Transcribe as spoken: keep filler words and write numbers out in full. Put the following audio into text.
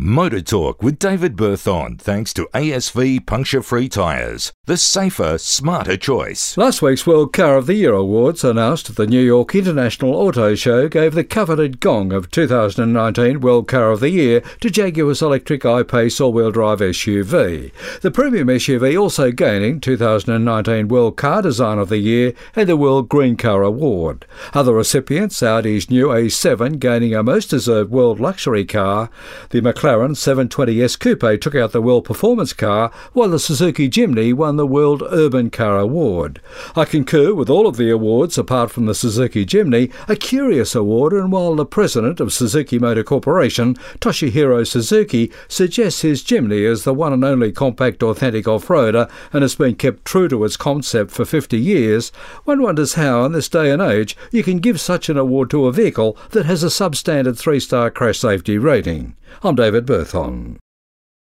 Motor Talk with David Berthon, thanks to A S V puncture-free tyres. The safer, smarter choice. Last week's World Car of the Year awards, announced at the New York International Auto Show, gave the coveted gong of two thousand nineteen World Car of the Year to Jaguar's electric I-Pace all-wheel drive S U V. The premium S U V also gaining two thousand nineteen World Car Design of the Year and the World Green Car Award. Other recipients, Audi's new A seven gaining a most-deserved World Luxury Car. The McLaren seven twenty S Coupe took out the World Performance Car, while the Suzuki Jimny won the World Urban Car Award. I concur with all of the awards apart from the Suzuki Jimny, a curious award, and while the president of Suzuki Motor Corporation, Toshihiro Suzuki, suggests his Jimny is the one and only compact authentic off-roader and has been kept true to its concept for fifty years, one wonders how, in this day and age, you can give such an award to a vehicle that has a substandard three-star crash safety rating. I'm David Berthon.